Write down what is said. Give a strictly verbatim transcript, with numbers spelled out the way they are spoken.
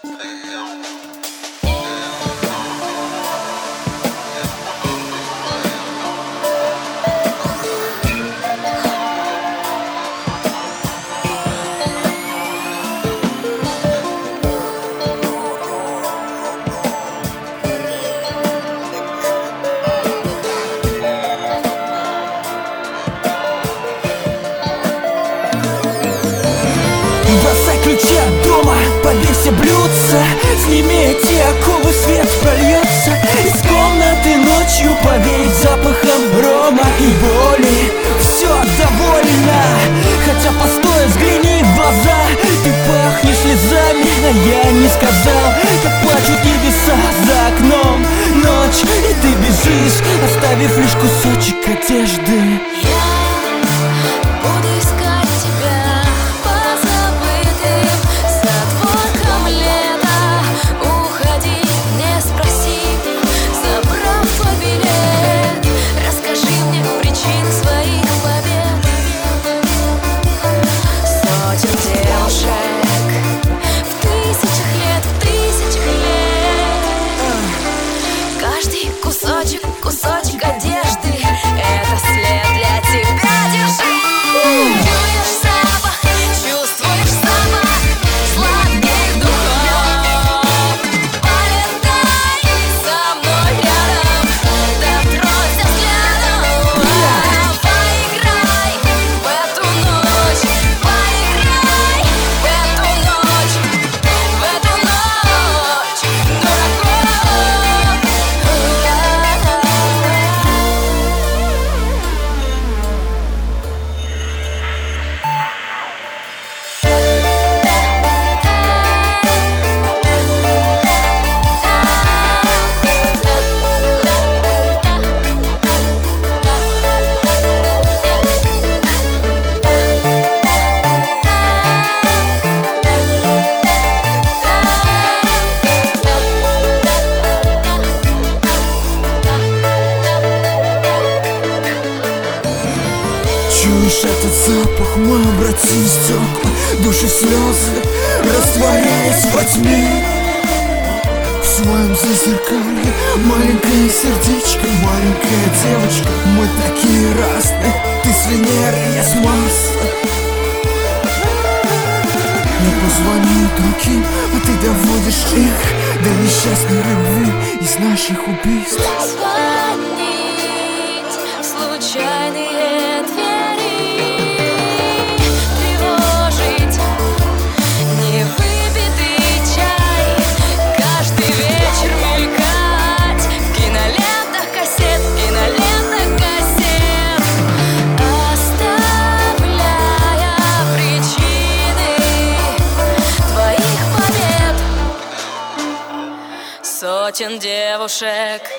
Бросай ключи от дома, повесься блюдца, сними эти оковы, свет прольется. Из комнаты ночью повеет запахом рома и боли. Все довольно, хотя постой, взгляни в глаза. Ты пахнешь слезами, а я не сказал, как плачут небеса за окном. Ночь, и ты бежишь, оставив лишь кусочек одежды. Кусочек, кусочек одежды, это след для тебя, держи. Чуешь запах, чувствуешь запах сладких духов. Полетай со мной рядом, дотронься взглядом. Поиграй в эту ночь, поиграй в эту ночь, в эту ночь, дураков. Чуешь этот запах, мой обрати стекла, души слезы, растворяясь во тьме. В своем зазеркалье маленькое сердечко, маленькая девочка. Мы такие разные, ты с Венеры, я с Марса. Я позвоню другим, а ты доводишь их до несчастной любви из наших убийств. Звонить в случайные двери, тревожить невыпитый чай, каждый вечер мелькать в кинолентах кассет, в кинолентах кассет, оставляя причины твоих побед. Сотен девушек